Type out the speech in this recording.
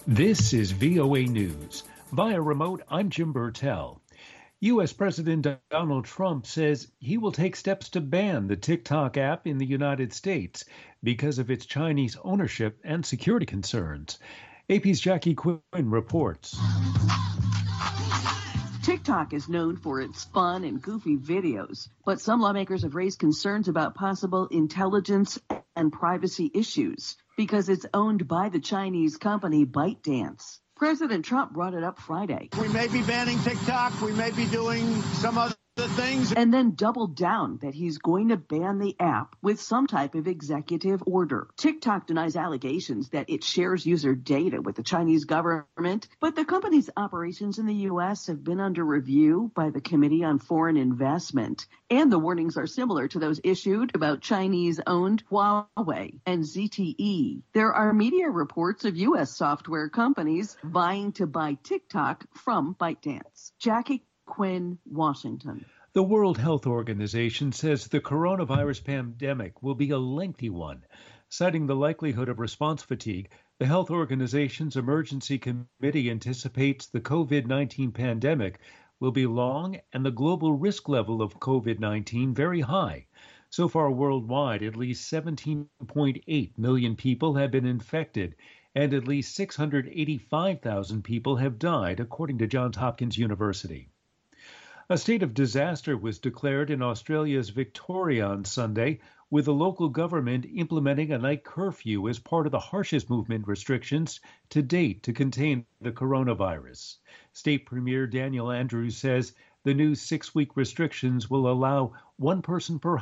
This is VOA News. Via remote, I'm Jim Burtell. U.S. President Donald Trump says he will take steps to ban the TikTok app in the United States because of its Chinese ownership and security concerns. AP's Jackie Quinn reports. TikTok is known for its fun and goofy videos, but some lawmakers have raised concerns about possible intelligence and privacy issues because it's owned by the Chinese company ByteDance. President Trump brought it up Friday. We may be banning TikTok. We may be doing some other things. And then doubled down that he's going to ban the app with some type of executive order. TikTok denies allegations that it shares user data with the Chinese government, but the company's operations in the U.S. have been under review by the Committee on Foreign Investment. And the warnings are similar to those issued about Chinese-owned Huawei and ZTE. There are media reports of U.S. software companies vying to buy TikTok from ByteDance. Jackie Quinn, Washington. The World Health Organization says the coronavirus pandemic will be a lengthy one. Citing the likelihood of response fatigue, the health organization's emergency committee anticipates the COVID-19 pandemic will be long and the global risk level of COVID-19 very high. So far worldwide, at least 17.8 million people have been infected, and at least 685,000 people have died, according to Johns Hopkins University. A state of disaster was declared in Australia's Victoria on Sunday, with the local government implementing a night curfew as part of the harshest movement restrictions to date to contain the coronavirus. State Premier Daniel Andrews says the new 6-week restrictions will allow one person per